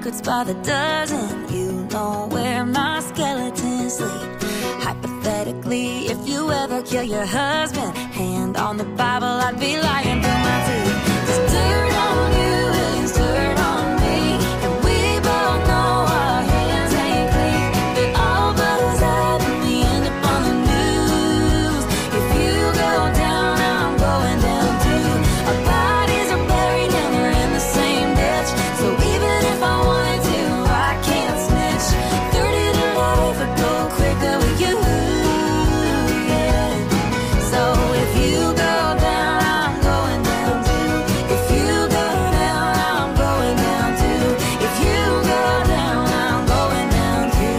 secrets by the dozen. You know where my skeletons sleep. Hypothetically, if you ever kill your husband, hand on the Bible, I'd be lying through my teeth. 'Cause dirt on you is dirt on me, and we both know our hands ain't clean. It all blows out and we end up on the news. If you go down, I'm going down too. Our bodies are buried and they're in the same ditch. So even if I wanted to, I can't snitch. 30 to life would go quicker with you. Yeah. So if you go down, I'm going down too. If you go down, I'm going down too. If you go down, I'm going down too.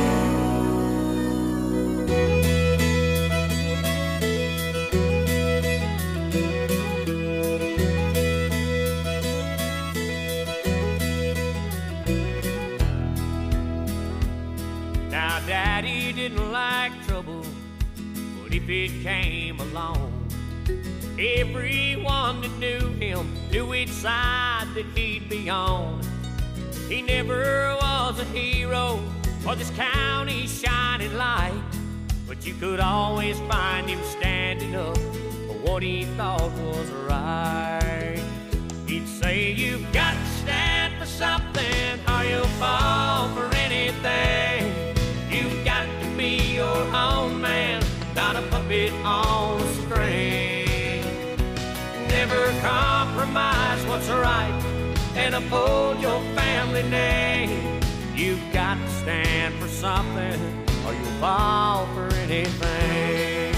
Now, Daddy didn't like trouble, but if it came along, everyone that knew him knew which side that he'd be on. He never was a hero or this county's shining light, but you could always find him standing up for what he thought was right. He'd say, "You've got to stand for something or you'll fall for anything. You've got to be your own man, not a puppet on a string. Never compromise what's right and uphold your family name. You've got to stand for something or you'll fall for anything."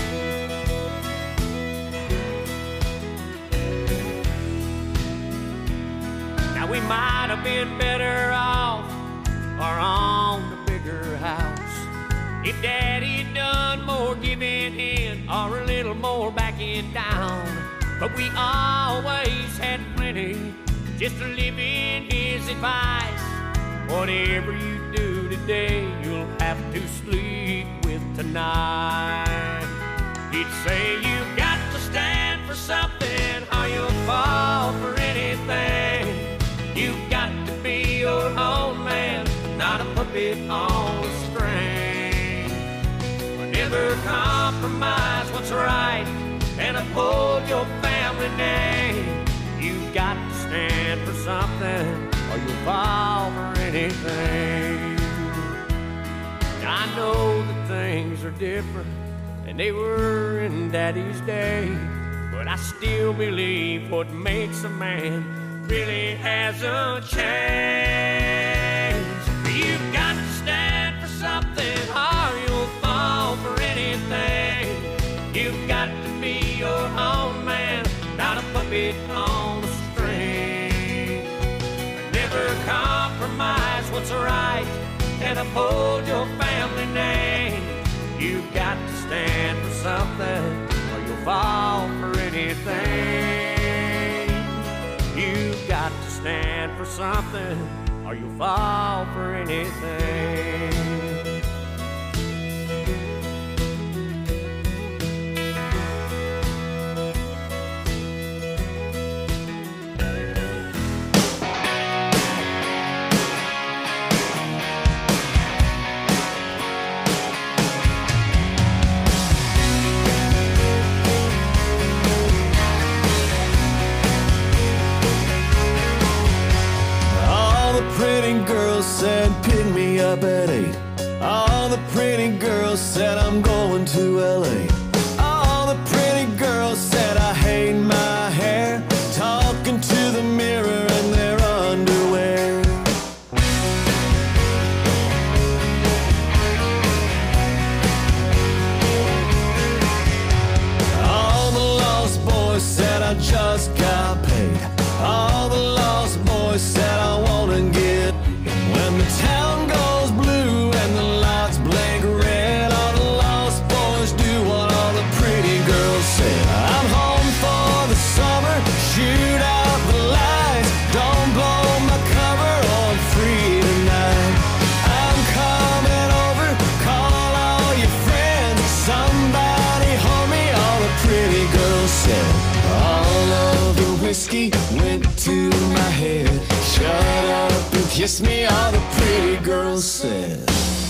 Now we might have been better off or on the bigger house if Daddy'd done more giving in or a little more backing down. But we always had plenty just to live in his advice. Whatever you do today, you'll have to sleep with tonight. He'd say, "You've got to stand for something or you'll fall for anything. You've got to be your own man, not a puppet on a string. Never compromise what's right and uphold your family name. You've got to stand for something or you'll fall for anything." I know that things are different than they were in Daddy's day, but I still believe what makes a man really hasn't changed. You've got to stand for something or you'll fall for anything. You've got to be your own man, not a puppet on a string. Never compromise what's right and uphold your family name. You've got to stand for something or you'll fall for anything. You've got to stand for something or you'll fall for anything. Said pick me up at 8. All the pretty girls said I'm going to LA. All the pretty girls said I hate my hair, talking to the mirror in their underwear. All the lost boys said I just got paid. All the lost boys said I wanna get. When the town goes blue and the lights blink red, all the lost boys do what all the pretty girls said. I'm home for the summer, shoot out the lights, don't blow my cover, on free tonight. I'm coming over, call all your friends, somebody hold me, all the pretty girls said. All of the whiskey went to my head, shut up and kiss me, all the pretty girls said.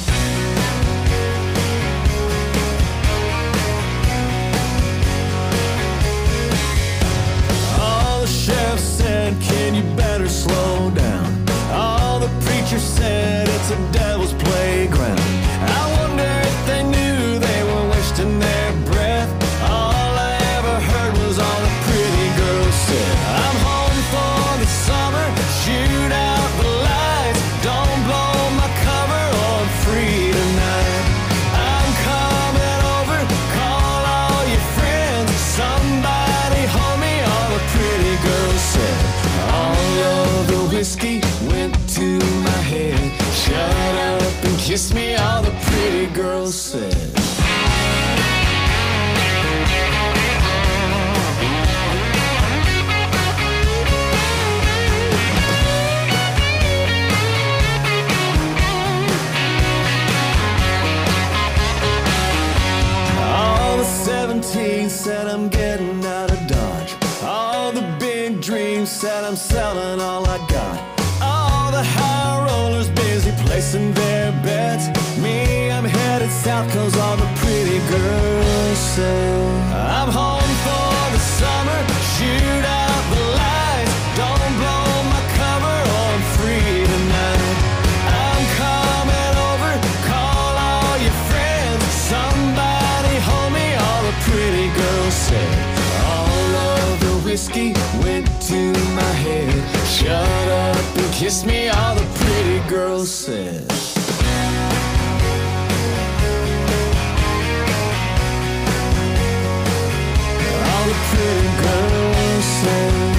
All the sheriff said, can you better slow down? All the preachers said, it's a devil's playground. I wonder if they knew they were wasting their breath. All I ever heard was all the pretty girls said. I'm home for the summer, shoot out the lights. Don't blow my cover, or I'm free tonight. I'm coming over, call all your friends. Somebody hold me, all the pretty girls said. All of the whiskey went to my head. Shut up and kiss me, all the pretty girls said. All the 17 said I'm getting out of Dodge. All the big dreams said I'm selling all I got. All the high rollers busy placing their bets. Me, I'm headed south cause all the pretty girls say. I'm home for the summer, shoot out the lights. Don't blow my cover, or I'm free tonight. I'm coming over, call all your friends. Somebody hold me, all the pretty girls say. All of the whiskey went to my head. Shut up and kiss me, all the pretty girls said. All the pretty girls said.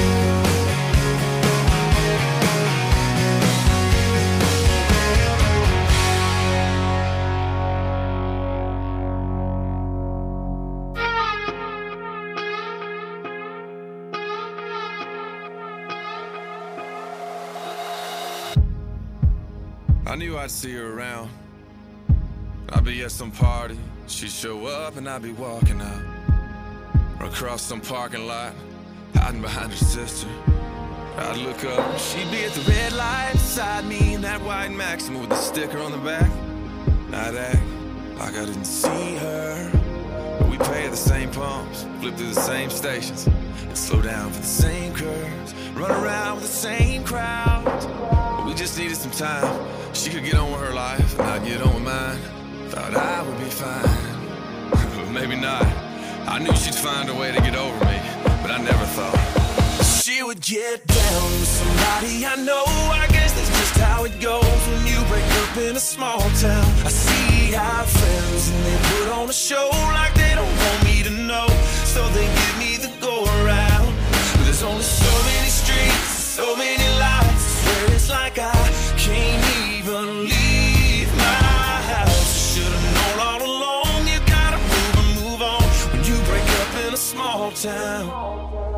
I knew I'd see her around. I'd be at some party, she'd show up and I'd be walking out. Or across some parking lot, hiding behind her sister. I'd look up, she'd be at the red light beside me in that white Maxima with the sticker on the back. I'd act like I didn't see her, but we pay at the same pumps, flip through the same stations, and slow down for the same curves, run around with the same crowds. But we just needed some time. She could get on with her life and I'd get on with mine. Thought I would be fine, but maybe not. I knew she'd find a way to get over me, but I never thought she would get down with somebody I know. I guess that's just how it goes when you break up in a small town. I see our friends and they put on a show like they don't want me to know, so they give me the go around. But there's only so many streets, so many lights. I swear it's like I can't even leave my house. Should've known all along, you gotta move and move on when you break up in a small town.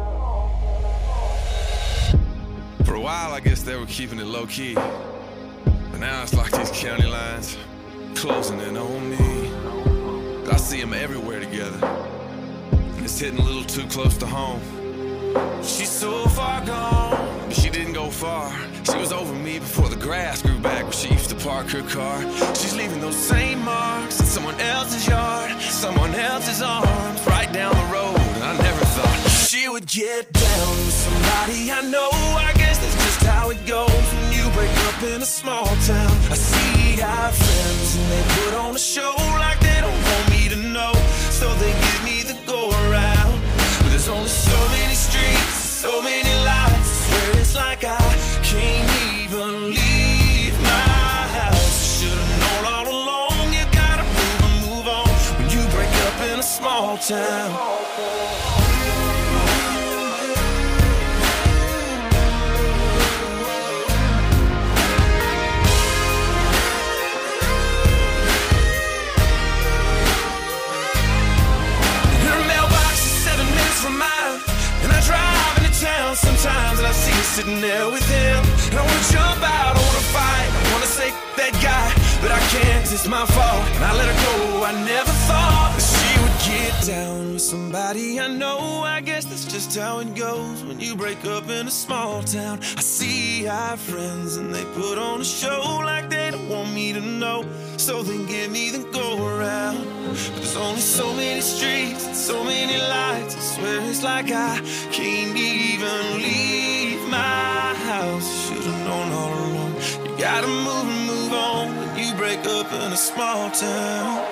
For a while, I guess they were keeping it low-key, but now it's like these county lines closing in on me. I see them everywhere together, and it's hitting a little too close to home. She's so far gone, but she didn't go far. She was over me before the grass grew back where she used to park her car. She's leaving those same marks in someone else's yard, someone else's arms, right down the road. And I never thought she would get down with somebody I know. I guess that's just how it goes when you break up in a small town. I see our friends and they put on a show like they don't want me to know, so they give me the go around. But there's only so many streets, so many lights. I swear it's like I can't even leave my house. Should've known all along, you gotta move and move on when you break up in a small town. Sometimes and I see you sitting there with him, and I wanna jump out, I wanna fight, I wanna say that guy, but I can't 'cause it's my fault, and I let her go. I never thought that she would get down with somebody I know. I guess that's just how it goes when you break up in a small town. I see our friends and they put on a show like they don't want me to know, so they give me the go around. But there's only so many streets and so many lights. I swear it's like I can't even leave my house. Should've known all along. You gotta move and move on when you break up in a small town.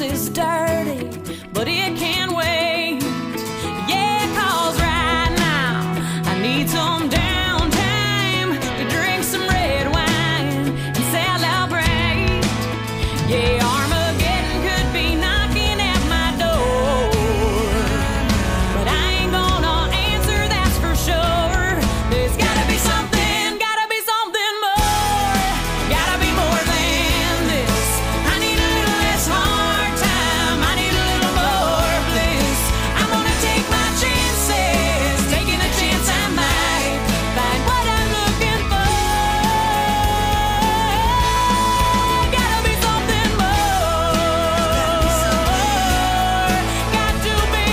is dirty, but it can wait. Yeah, 'cause right now I need some downtime to drink some red wine and celebrate. Yeah, Armageddon could be knocking at my door, but I ain't gonna answer, that's for sure. There's gotta be something more, gotta be more than this. I need a little less hard time, I need a little more bliss. I'm gonna take my chances, taking a chance I might find what I'm looking for. Gotta be something more. Got to be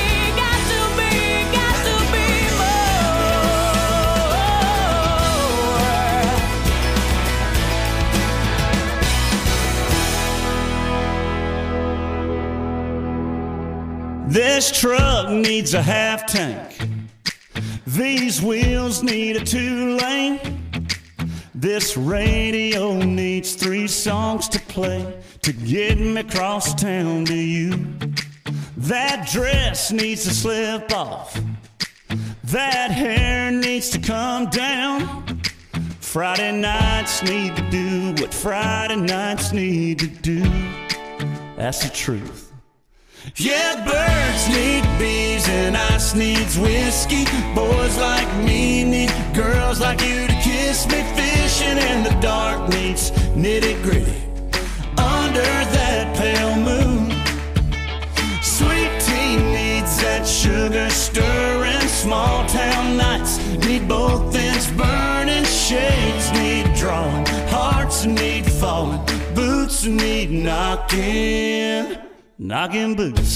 more. This truck needs a half tank. These wheels need a 2-lane. This radio needs 3 songs to play to get me across town to you. That dress needs to slip off. That hair needs to come down. Friday nights need to do what Friday nights need to do. That's the truth. Yeah, birds need bees and ice needs whiskey. Boys like me need girls like you to kiss me. Fishing in the dark needs nitty-gritty under that pale moon. Sweet tea needs that sugar stirring. Small town nights need both ends burning. Shades need drawing, hearts need falling, boots need knocking. Knocking boots,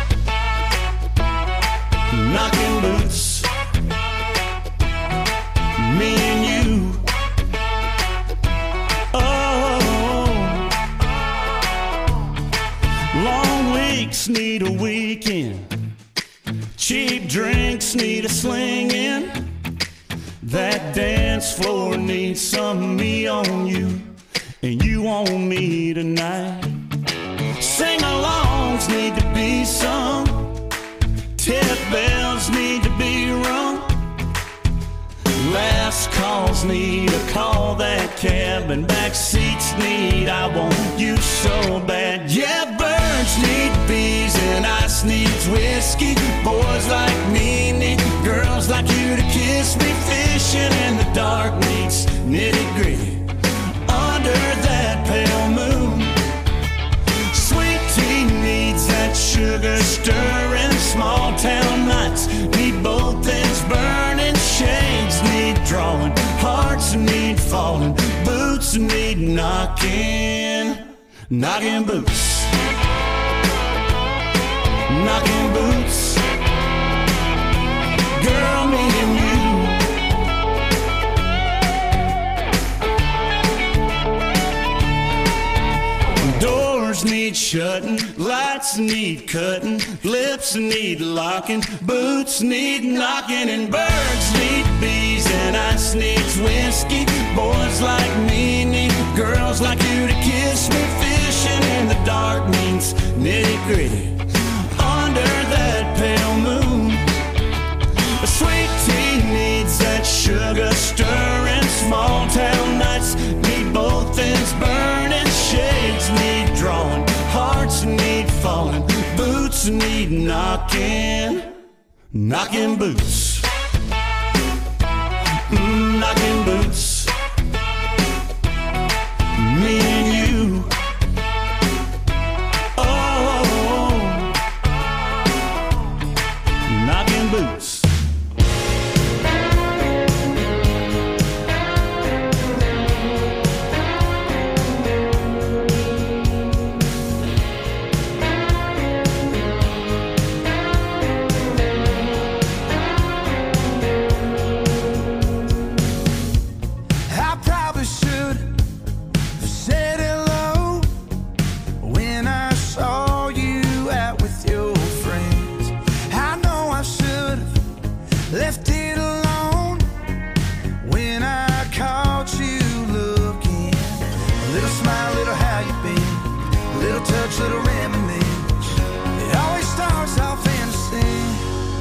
knocking boots, me and you. Oh, long weeks need a weekend. Cheap drinks need a sling-in. That dance floor needs some me on you, and you on me tonight. Sing-alongs need to be sung. Tip bells need to be rung. Last calls need a call that cab, and back seats need I want you so bad. Yeah, birds need bees and ice needs whiskey. Boys like me need girls like you to kiss me. Fishing in the dark needs nitty-gritty under that pale moon. Sweet tea needs that sugar stirring. Small town nights need both ends burning. Shades need drawing, hearts need falling, boots need knocking. Knocking boots, knocking boots. Girl, me and you. Doors need shutting, lights need cutting, lips need locking, boots need knocking, and birds need bees and ice needs whiskey. Boys like me need girls like you to kiss me. Fishing in the dark means nitty-gritty under that pale moon. A sweet tea needs that sugar stirring. Small town nights need both ends burning. Shades need drawing, hearts need falling, boots need knocking. Knocking boots, knocking boots, me and you. Oh, knocking boots.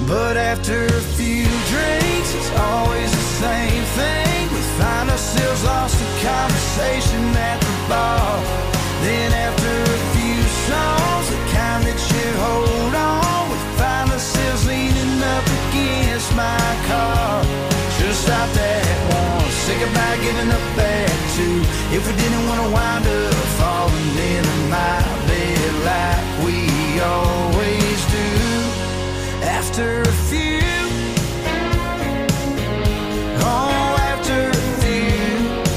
But after a few drinks, it's always the same thing. We find ourselves lost in conversation at the bar. Then after a few songs, the kind that you hold on, we find ourselves leaning up against my car. Should've stopped at one, say goodbye, giving up at two. If we didn't want to wind up falling into my bed like we always do. After a few, oh, after a few,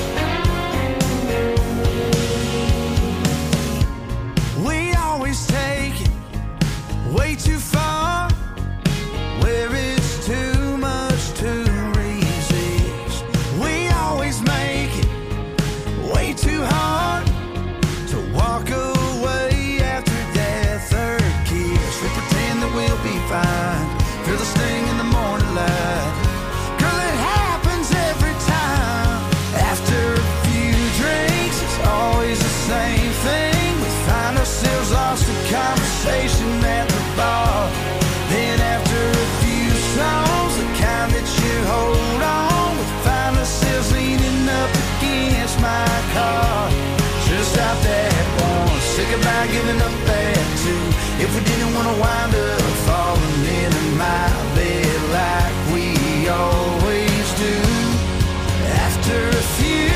we always take it way too far, where it's too much to resist. We always make it way too hard to walk away after that third kiss. We pretend that we'll be fine, feel the sting in the morning light. Girl, it happens every time. After a few drinks, it's always the same thing. We find ourselves lost in conversation at the bar. Then after a few songs, the kind that you hold on, we find ourselves leaning up against my car. Should've stopped at one, say goodbye, giving up at two. If we didn't want to wind up falling into my bed like we always do. After a few,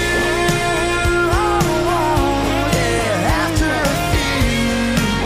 oh, yeah, after a few.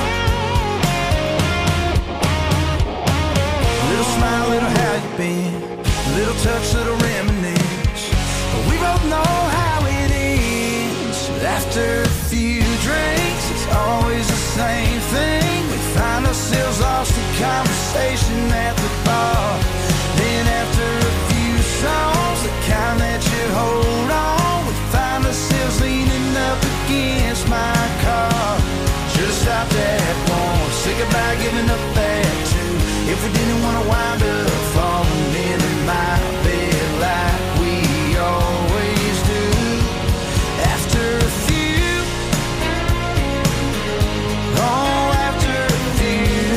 Little smile, little how you been, little touch, little reminisce. But we both know how it ends. After a few drinks, it's always the same thing. We find ourselves lost in conversation at the bar. Then after a few songs, the kind that you hold on, we find ourselves leaning up against my car. Should've stopped at one, say goodbye, giving up at two. If we didn't want to wind up falling into my bed like we always do. After a few, oh, after a few.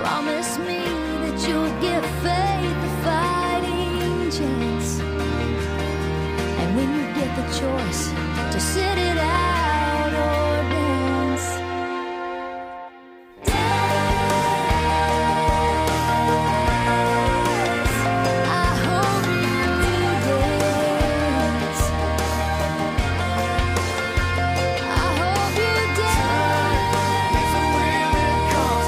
Promise me that you'll give faith a fighting chance. And when you get the choice to sit it out or dance, I hope you dance. I hope you dance. I hope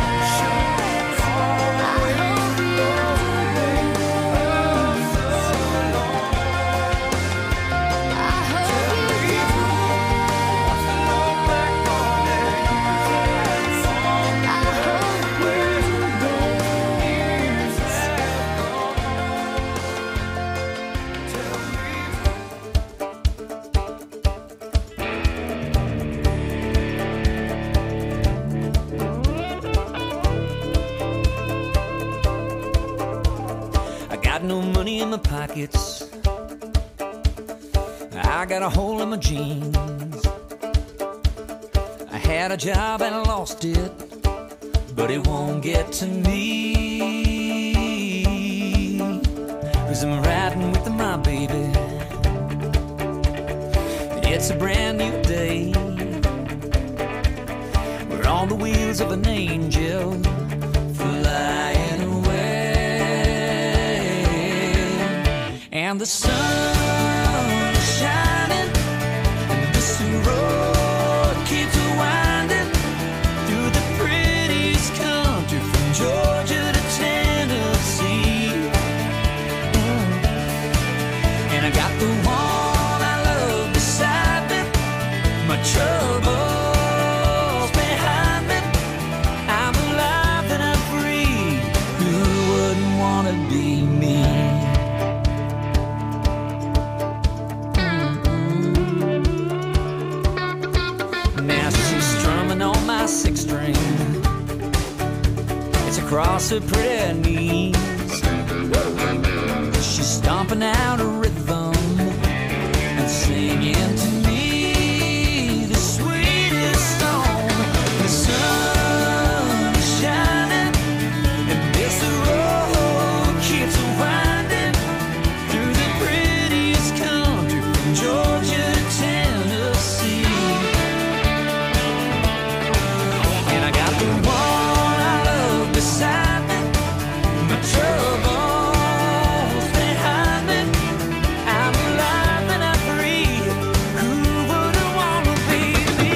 I got no money in my pockets. I got a hole in my jeans. I had a job and I lost it, but it won't get to me. 'Cause I'm riding with my baby. It's a brand new day. We're on the wheels of an angel flying away. And the sun is shining, and this road keeps winding through the prettiest country from Georgia to Tennessee. And I got the one I love beside me, my troubles behind me. I'm alive and I'm free. Who wouldn't want to be me? Now she's strumming on my six string. It's across her pretty knees. She's stomping out a rhythm and singing to me the sweetest song. The sun is shining, and this road keeps winding through the prettiest country from Georgia to Tennessee. And I got the one I love beside me, my troubles behind me. I'm alive and I'm free. Who wouldn't want to be me?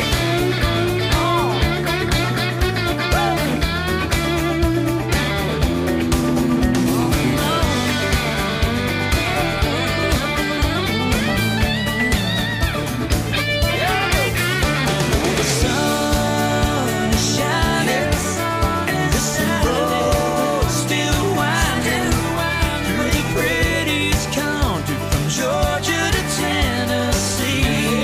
The sun is shining, and this road's still winding through the prettiest country from Georgia to Tennessee.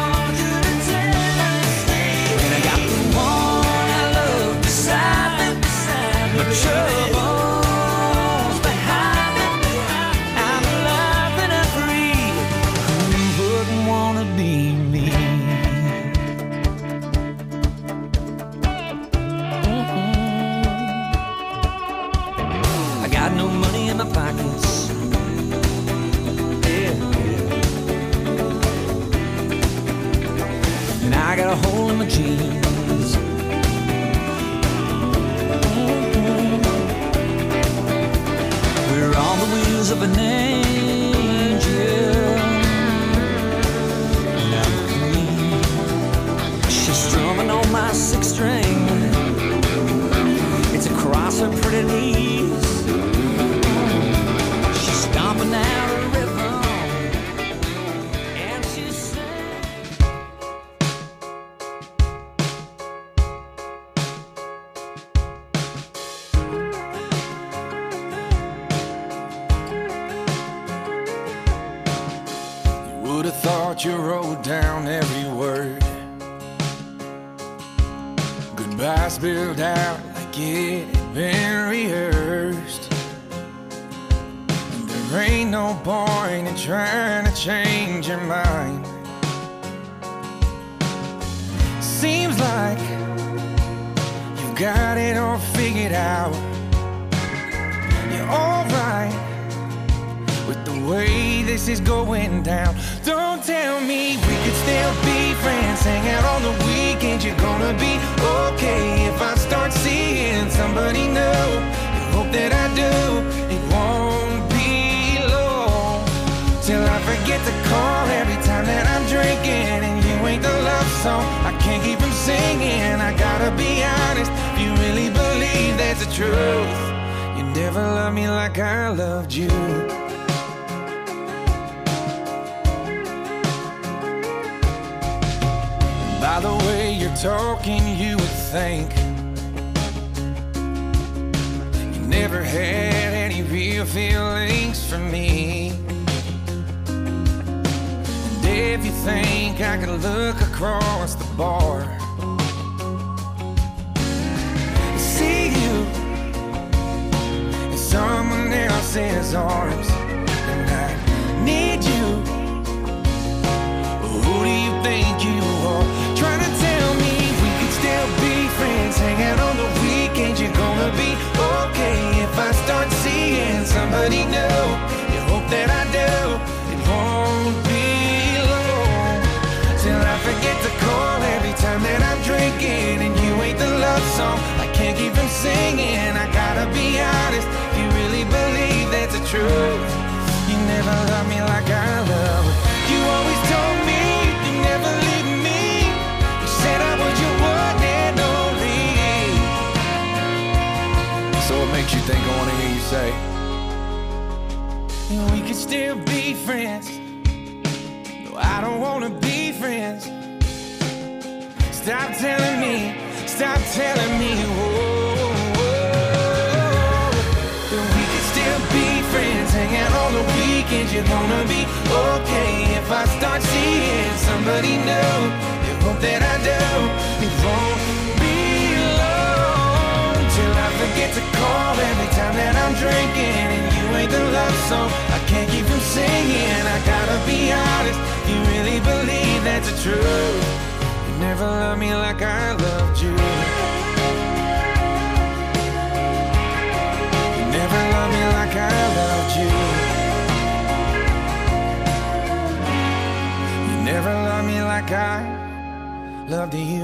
And I got the one I love beside me, my troubles behind me. I'm alive and I'm free. Who wouldn't want to be me? I got no money in my pockets. Yeah. And I got a hole in my jeans. We're on the wheels of an angel. And I'm free. She's strumming on my six string. It's across her pretty knees. She's stomping out a rhythm, and she's singing. You would have thought you wrote down every word. Goodbye spilled out like it had been rehearsed. And there ain't no point in trying to change your mind. Seems like you've got it all figured out. You're alright with the way this is going down. Don't tell me we could still be friends, hang out on the weekends. You're gonna be okay if I start seeing somebody new. You hope that I do. It won't be long till I forget to call every time that I'm drinking, and you ain't the love song I can't keep from singing. I gotta be honest, if you really believe that's the truth, you never loved me like I loved you. By the way you're talking, you would think you never had any real feelings for me. And if you think I could look across the bar, see you in someone else's arms, and I need you. Who do you think you are? Trying to tell me we could still be friends, hang out on the weekends. You're gonna be okay if I start seeing somebody new. You hope that I do. It won't be long till I forget to call every time that I'm drinking, and you ain't the love song I can't keep from singing. I gotta be honest, you really believe that's the truth. You never loved me like I love. You always told me you never leave me. You said I was your one and only. So what makes you think I wanna hear you say And we could still be friends? No, I don't wanna be friends. Stop telling me, whoa, whoa. And we could still be friends, hang out on the weekends. You're gonna be okay if I start seeing somebody new. You hope that I do. It won't be long till I forget to call every time that I'm drinking, and you ain't the love song I can't keep from singing. I gotta be honest, you really believe that's the truth. You never loved me like I loved you. You never loved me like I loved you. You never loved me like I loved you.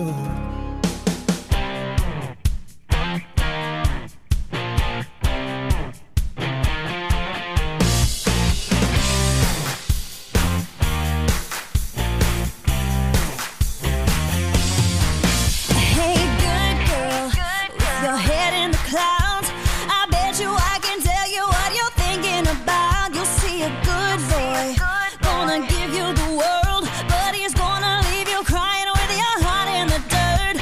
Hey, good girl, with your head in the clouds, I bet you I can tell you what you're thinking about. You'll see a good boy, gonna give you the world, but he's gonna leave you crying with your heart in the dirt.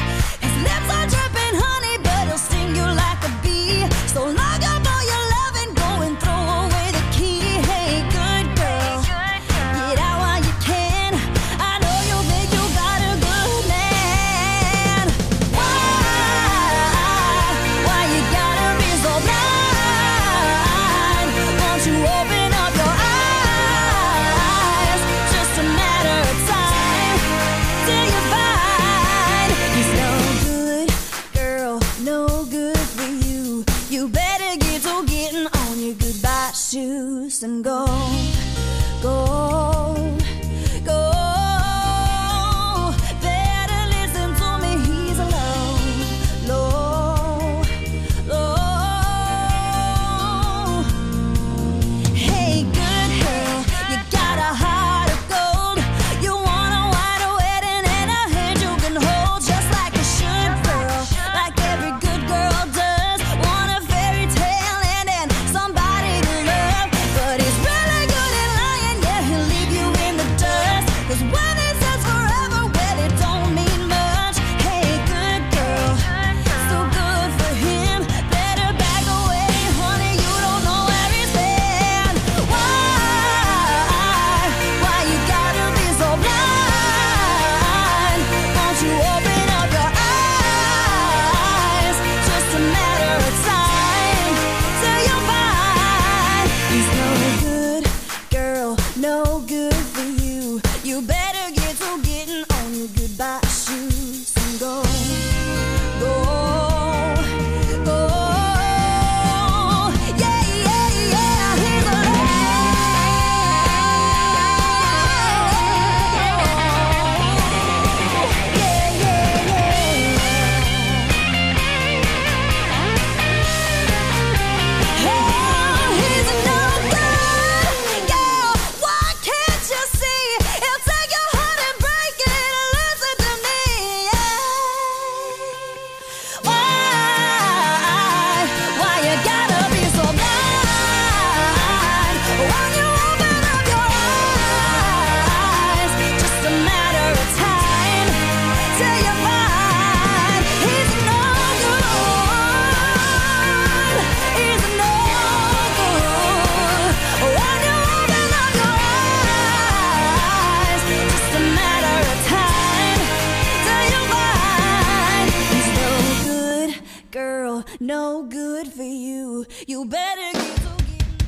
bottle, no good for you. You better get to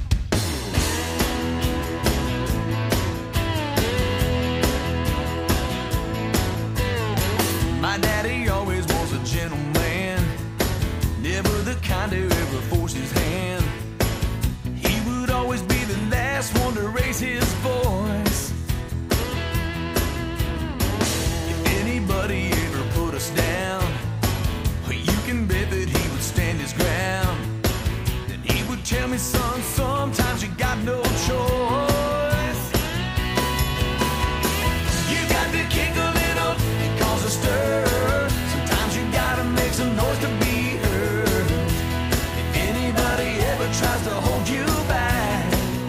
My daddy always was a gentleman, never the kind to ever force his hand. He would always be the last one to raise his voice. If anybody ever put us down, you can bet that he would stand his ground. Then he would tell me, son, sometimes you got no choice. You got to kick a little and cause a stir. Sometimes you gotta make some noise to be heard. If anybody ever tries to hold you back,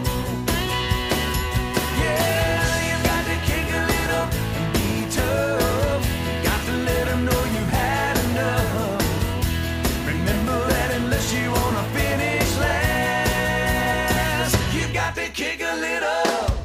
yeah, you got to kick a little and be tough. You got to let them know you've had enough. Remember that unless you wanna finish last, you got to kick a little.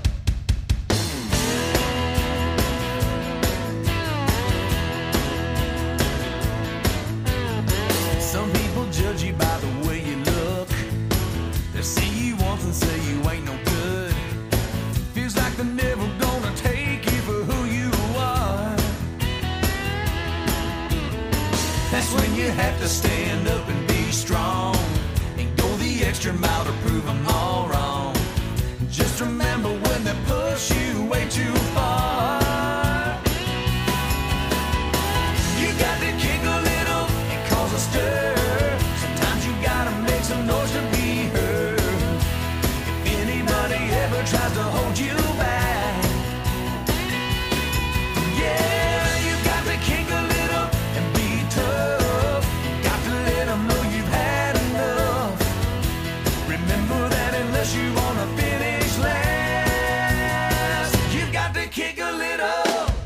Some people judge you by the way you look. They see you once and say you ain't no good. Feels like they're never gonna take you for who you are. That's when you have to stand up and be strong and go the extra mile to prove them all wrong. Just remember when they push you way too far, you got to kick a little and cause a stir. Sometimes you gotta make some noise to be heard. If anybody ever tries to hold you back, yeah, you got to kick a little and be tough. Got to let them know you've had enough. Remember that unless you wanna finish last, you got to kick a little.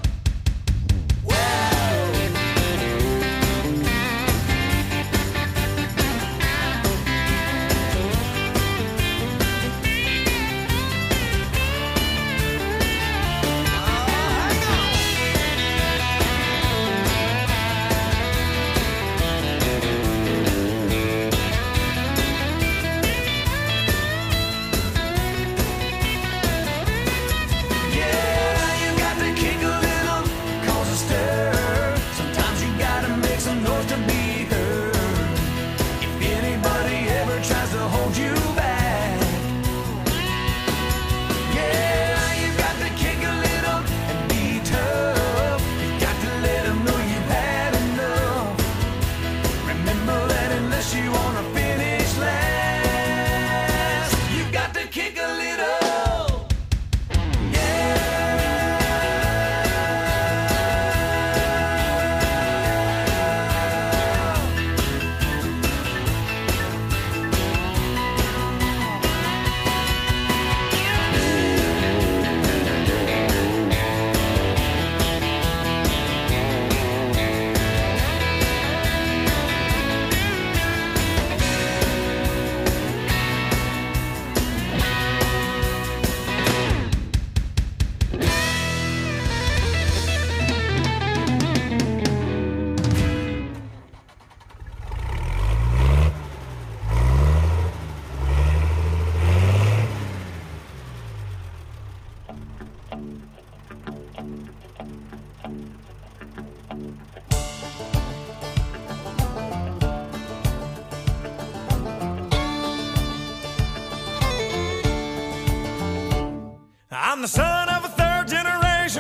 I'm the son of a third-generation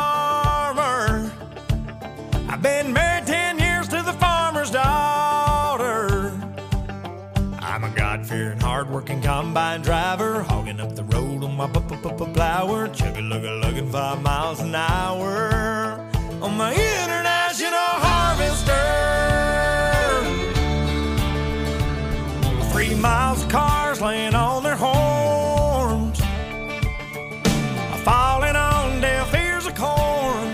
farmer. I've been married 10 years to the farmer's daughter. I'm a God-fearing, hard-working combine driver, hogging up the road on my plower, chugga-lugga-lugging 5 miles an hour on my international harvester. 3 miles of cars laying on their horns, falling on deaf ears of corn,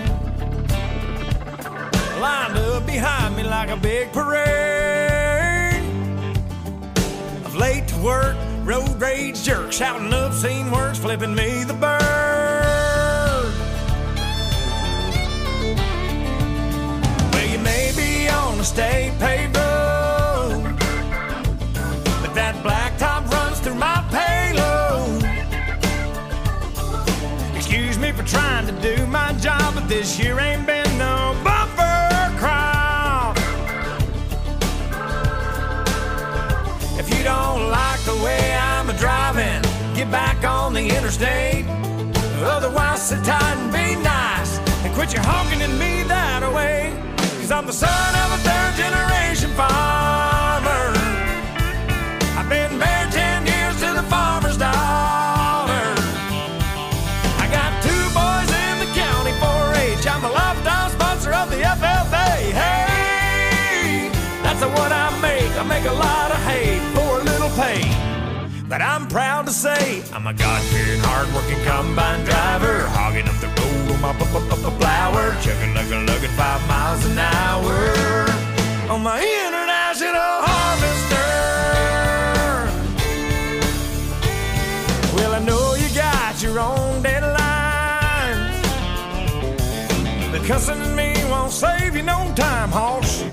lined up behind me like a big parade of late to work, road rage jerks, shouting obscene words, flipping me the bird. Well, you may be on a state paved road, my job, but this year ain't been no bumper crop. If you don't like the way I'm driving, get back on the interstate. Otherwise, sit tight and be nice and quit your honking at me that way. Cause I'm the son of a third-generation farmer. I've been married 10 years to the farmer's daughter. I got 2 boys in the county 4-H. I'm a lifetime sponsor of the FFA. Hey, that's what I make. I make a lot of hay for a little pay. But I'm proud to say I'm a God-fearing, hard-working combine driver, hogging up the road on my plower, chugging, lugging 5 miles an hour on my international harvester. Well, I know you got your own deadlines, but cussing at me won't save you no time, hoss.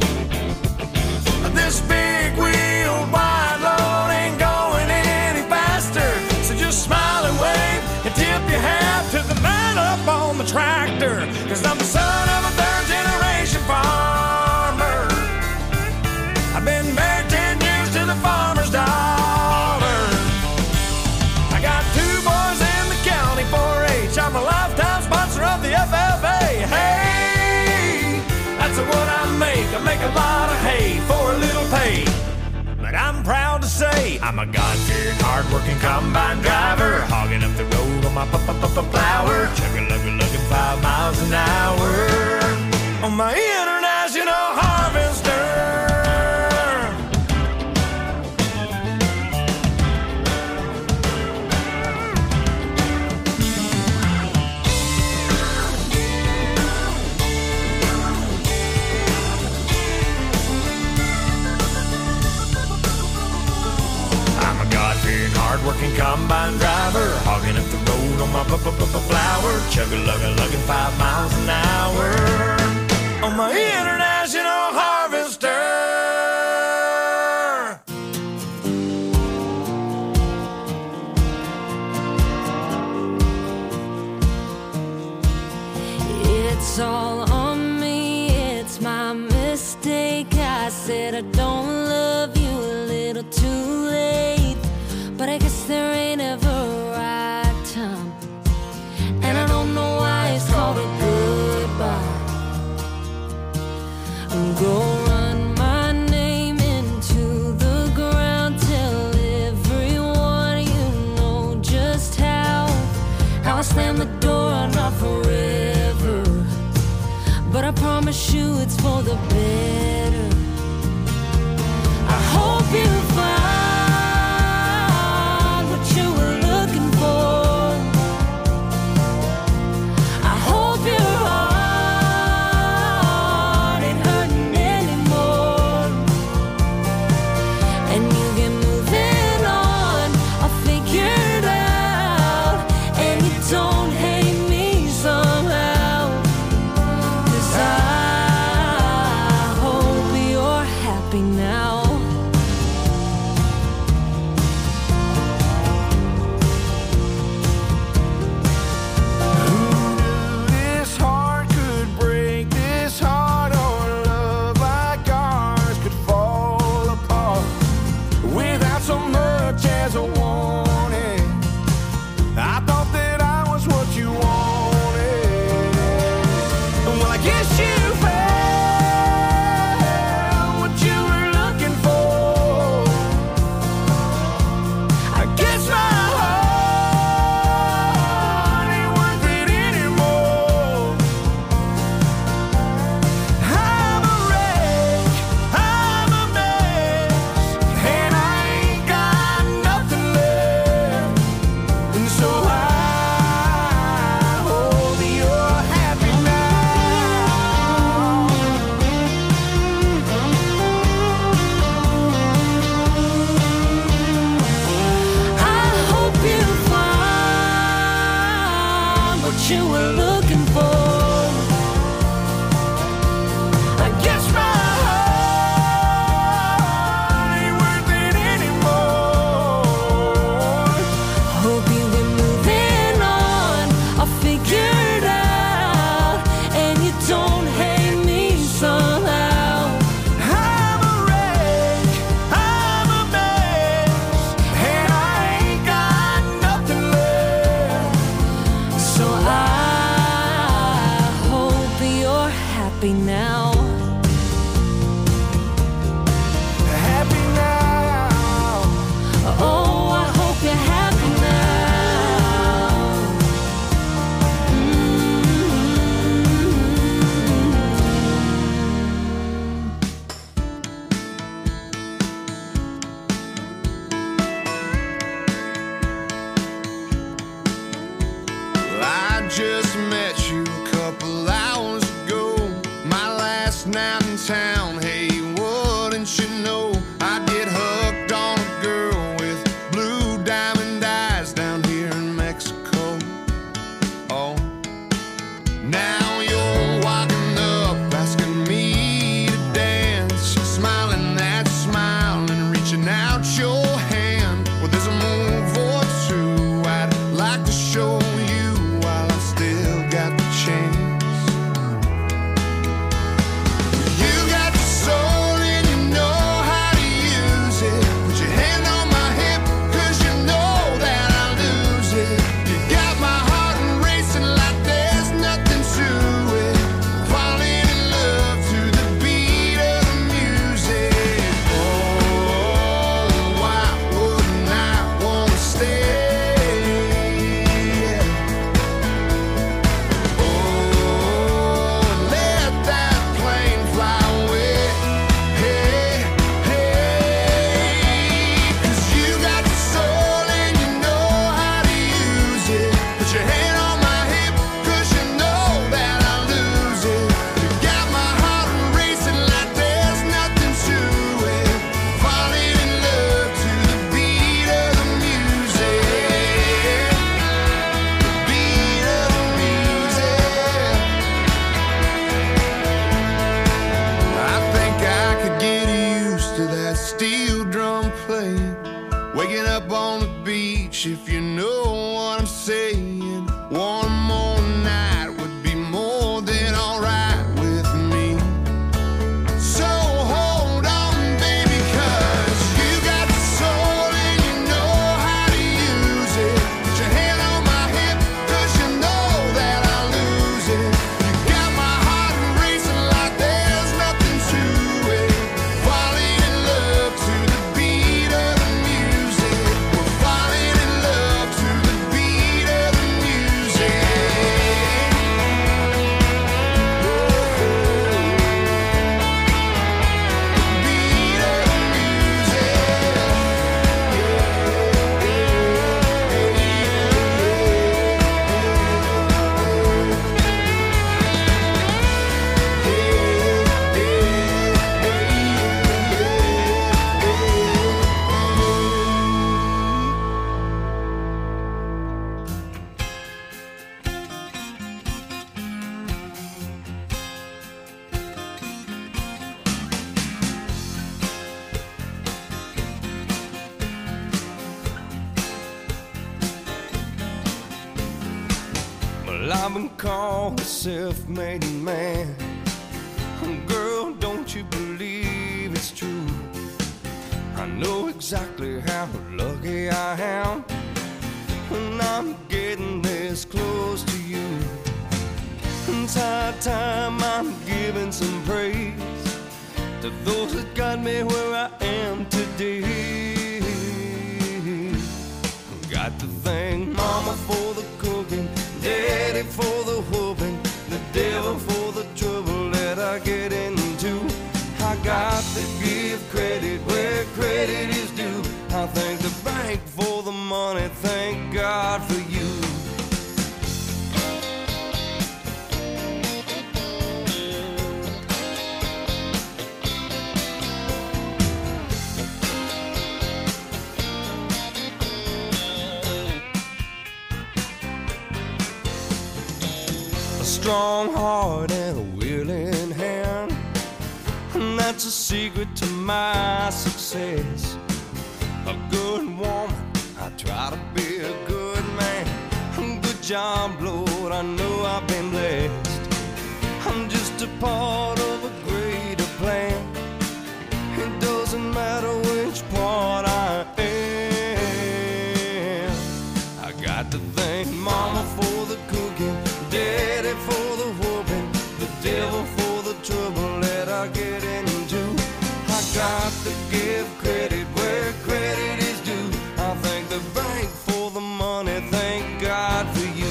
This big wheel wide load ain't going any faster, so just smile and wave and tip your hat to the man up on the tractor. Cause I'm the son of a third-generation farmer. I've been married 10 years to the farmer's daughter. I got 2 boys in the county 4-H. I'm a lifetime sponsor of the FFA. Hey, that's what I make. I make a lot of hay for a little pay. But I'm proud to say I'm a God-fearing, hard-working combine driver, hogging up the road on my plower, chugging, lugging 5 miles an hour on my international harvester. Hard-working combine driver, hogging up the road on my flower, chugging, lugging 5 miles an hour on my international harvester. It's all on me, it's my mistake. I said I don't love you a little too late, but I guess there ain't ever a right time, and I don't know why it's called a goodbye. Go run my name into the ground, tell everyone you know just how I slam the door, not forever, but I promise you it's for the better. I hope you find what you were looking much if you know what I'm saying. One more night would be more than alright with me. So hold on, baby, 'cause you got the soul and you know how to use it. Put your hand on my hip, 'cause you know that I'll lose it. You got my heart racing like there's nothing to it. Falling in love to the beat of the music. We're falling in love to the beat of the music. Beat of the Well, I've been called a self-made man. Girl, don't you believe it's true? I know exactly how lucky I am when I'm getting this close to you. It's high time I'm giving some praise to those that got me where I am today. Got to thank Mama for the cooking, Daddy for the whooping, the devil for the trouble that I get into. I got to give credit where credit is due. I thank the bank for the money, thank God for you. A strong heart and a willing hand, and that's a secret to my success. A good woman, I try to be a good man. Good job, Lord, I know I've been blessed. I'm just a part of a greater plan. It doesn't matter which part I am. I got to thank Mama for the cooking, Daddy for the whooping, the devil for the trouble that I get into. I got to give credit where credit is due. I thank the bank for the money, thank God for you.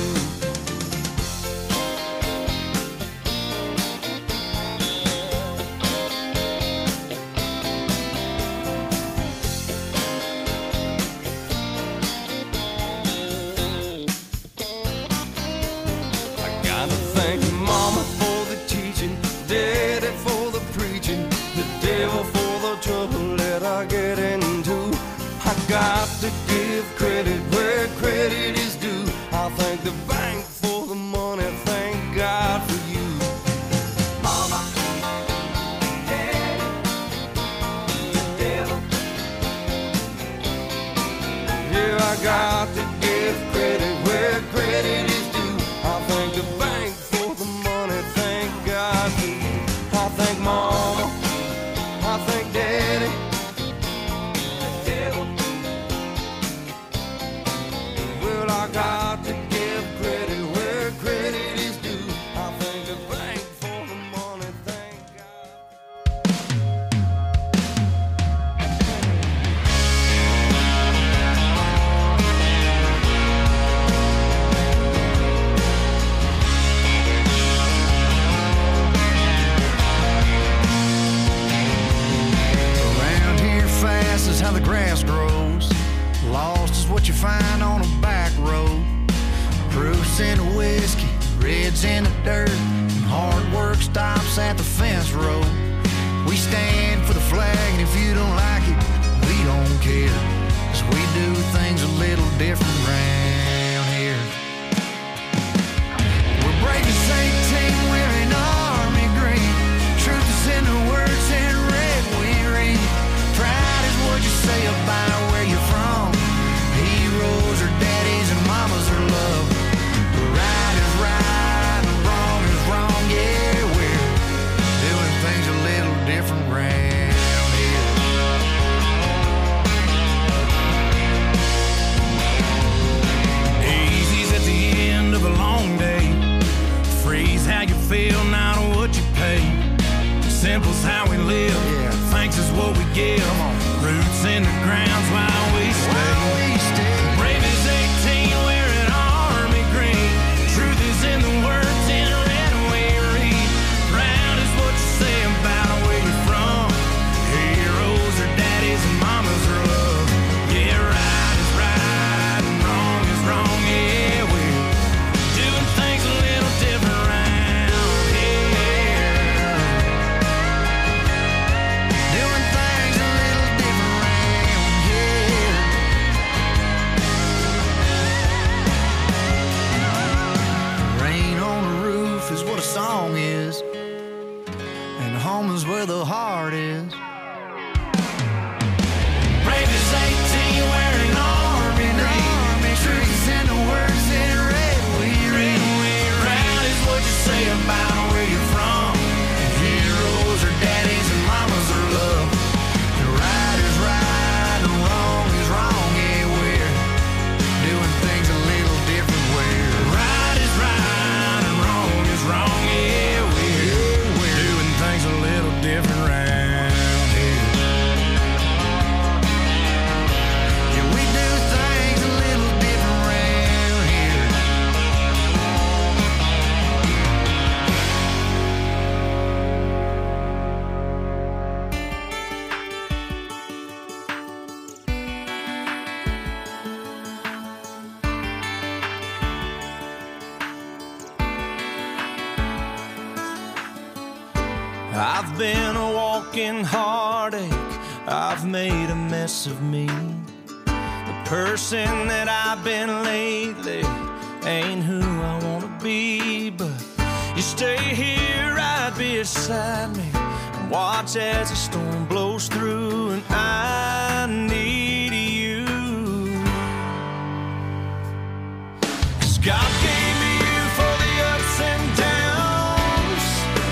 I gotta thank Mama for the teaching, Daddy for the preaching, the devil for the trouble that I get into. I got to give credit where credit is due. I thank the bank for the money, thank God for you. Mama, Daddy, the devil. Yeah, I got to give credit where credit is due. I thank the bank for the money, thank God for you. I thank Mama, I thank Daddy, the devil. Well, I got to give credit where credit is due. I thank the bank for the money, thank God. Around here fast is how the grass grows. Lost is what you find on a back road. Proofs in the whiskey, reds in the dirt, and hard work stops at the fence road. We stand for the flag, and if you don't like it, we don't care, 'cause we do things a little different round here. We're brave as 18 wearing army green. Truth is in the words in red we read. Pride is what you say about where you're from. Heroes are give. Roots in the ground's while we stay. Brave as 18 wearing army green. Truth is in the words in red we read. Proud is what you say about where you're from. Heroes are daddies and mamas are love. Yeah, right is right and wrong is wrong. Yeah, we're doing things a little different around here. Doing things a little different around here. Rain on the roof is what a song is, and home is where the heart is. Brave as 18 wearing army green. Truth is in the words in red we read. Proud is what you say about where you're from. Heroes are daddies and mamas are love. And right is right and wrong is wrong. Yeah, we're doing things a little different. Where right is right and wrong is wrong. Yeah, we're doing things a little different around here. Yeah, we do things a little different around here. I've been a walking heartache. I've made a mess of me. The person that I've been lately ain't who I wanna be. But you stay here right beside me and watch as the storm blows through. And I need you, 'cause God gave me you for the ups and downs.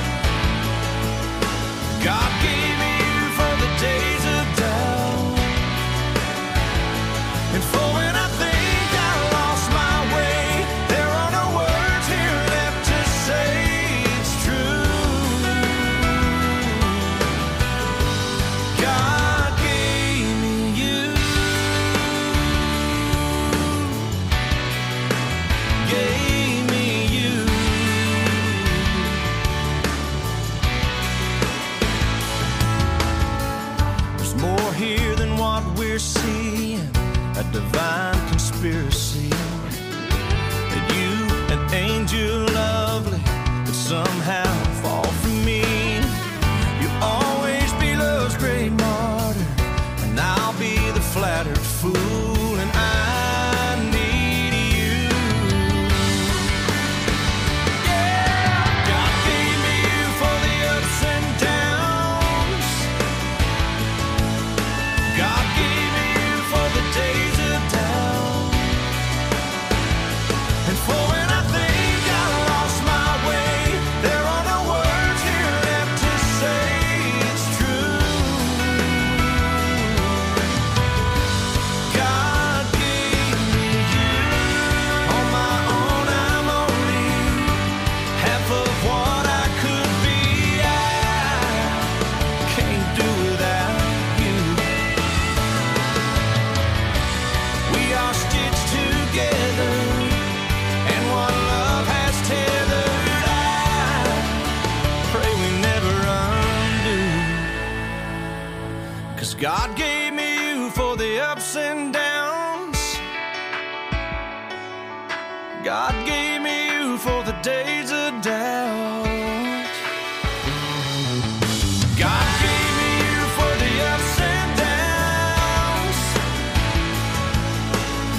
God gave me you for the days of doubt, and for when I think I lost my way, there are no words here left to say it's true. God gave me you, gave me you. There's more here than what we're seeing, a divine conspiracy. That you, an angel lovely, would somehow fall for me. You'll always be love's great martyr, and I'll be the flattered fool. And I need you. Yeah, God gave me you for the ups and downs. God gave me you for the days of doubt, and for when I think I lost my way, there are no words here left to say it's true. God gave me you. On my own, I'm only half of what I could be. I can't do without you. We are stitched together, and what love has tethered, I pray we never undo. 'Cause God gave me you for the ups and downs. God gave me you for the days